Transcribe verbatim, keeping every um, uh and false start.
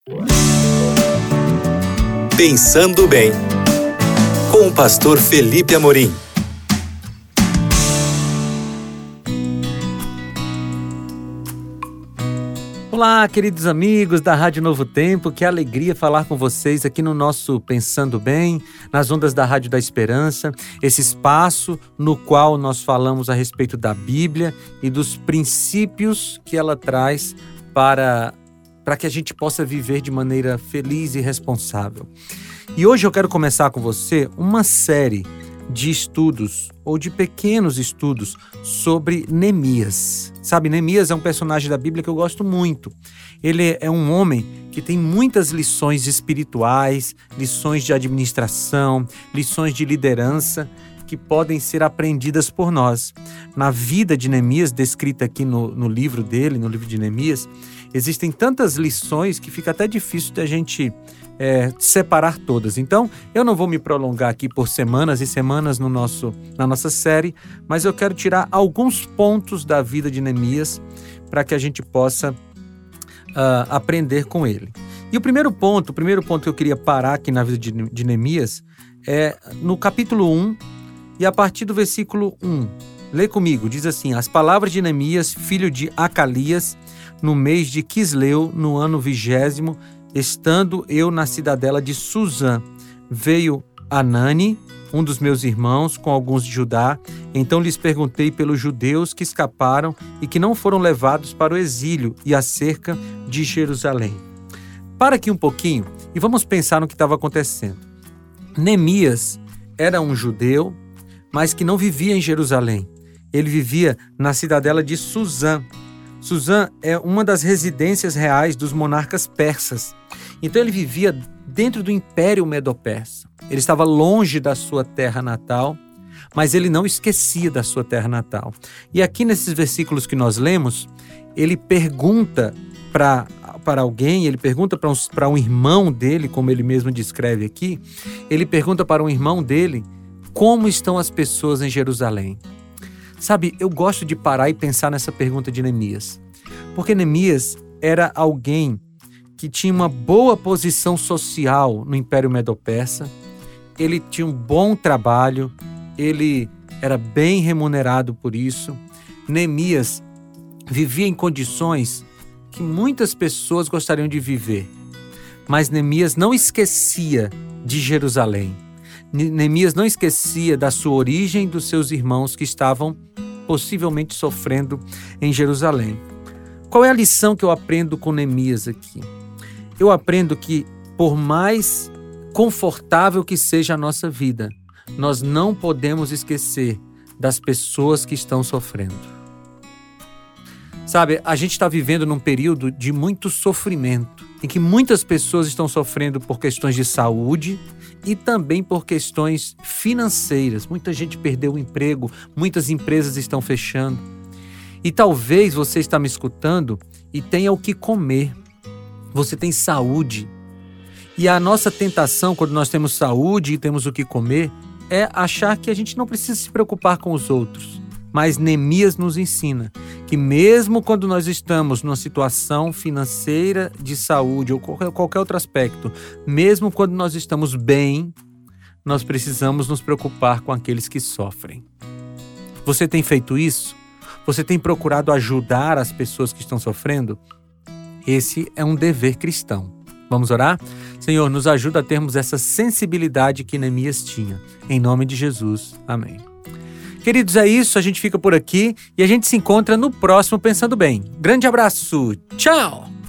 Pensando Bem, com o pastor Felipe Amorim. Olá, queridos amigos da Rádio Novo Tempo, que alegria falar com vocês aqui no nosso Pensando Bem, nas ondas da Rádio da Esperança, esse espaço no qual nós falamos a respeito da Bíblia e dos princípios que ela traz para, para que a gente possa viver de maneira feliz e responsável. E hoje eu quero começar com você uma série de estudos, ou de pequenos estudos, sobre Neemias. Sabe, Neemias é um personagem da Bíblia que eu gosto muito. Ele é um homem que tem muitas lições espirituais, lições de administração, lições de liderança, que podem ser aprendidas por nós. Na vida de Neemias, descrita aqui no, no livro dele, no livro de Neemias, existem tantas lições que fica até difícil de a gente é, separar todas. Então, eu não vou me prolongar aqui por semanas e semanas no nosso, na nossa série, mas eu quero tirar alguns pontos da vida de Neemias para que a gente possa uh, aprender com ele. E o primeiro ponto, o primeiro ponto que eu queria parar aqui na vida de, de Neemias é no capítulo um, e a partir do versículo um. Lê comigo, diz assim: as palavras de Neemias, filho de Acalias, no mês de Quisleu, no ano vigésimo, estando eu na cidadela de Suzã, veio Anani, um dos meus irmãos, com alguns de Judá. Então lhes perguntei pelos judeus que escaparam e que não foram levados para o exílio e acerca de Jerusalém. Para aqui um pouquinho e vamos pensar no que estava acontecendo. Neemias era um judeu, mas que não vivia em Jerusalém. Ele vivia na cidadela de Suzã. Suzã é uma das residências reais dos monarcas persas. Então ele vivia dentro do Império Medo-Persa. Ele estava longe da sua terra natal, mas ele não esquecia da sua terra natal. E aqui nesses versículos que nós lemos, ele pergunta para para alguém, ele pergunta para um, para um irmão dele, como ele mesmo descreve aqui, ele pergunta para um irmão dele como estão as pessoas em Jerusalém. Sabe, eu gosto de parar e pensar nessa pergunta de Neemias, porque Neemias era alguém que tinha uma boa posição social no Império Medo-Persa, ele tinha um bom trabalho, ele era bem remunerado por isso. Neemias vivia em condições que muitas pessoas gostariam de viver, mas Neemias não esquecia de Jerusalém. Neemias não esquecia da sua origem, dos seus irmãos que estavam possivelmente sofrendo em Jerusalém. Qual é a lição que eu aprendo com Neemias aqui? Eu aprendo que, por mais confortável que seja a nossa vida, nós não podemos esquecer das pessoas que estão sofrendo. Sabe, a gente está vivendo num período de muito sofrimento, em que muitas pessoas estão sofrendo por questões de saúde e também por questões financeiras. Muita gente perdeu o emprego, muitas empresas estão fechando. E talvez você está me escutando e tenha o que comer. Você tem saúde. E a nossa tentação, quando nós temos saúde e temos o que comer, é achar que a gente não precisa se preocupar com os outros. Mas Neemias nos ensina que mesmo quando nós estamos numa situação financeira, de saúde ou qualquer outro aspecto, mesmo quando nós estamos bem, nós precisamos nos preocupar com aqueles que sofrem. Você tem feito isso? Você tem procurado ajudar as pessoas que estão sofrendo? Esse é um dever cristão. Vamos orar? Senhor, nos ajuda a termos essa sensibilidade que Neemias tinha. Em nome de Jesus. Amém. Queridos, é isso, a gente fica por aqui e a gente se encontra no próximo Pensando Bem. Grande abraço, tchau!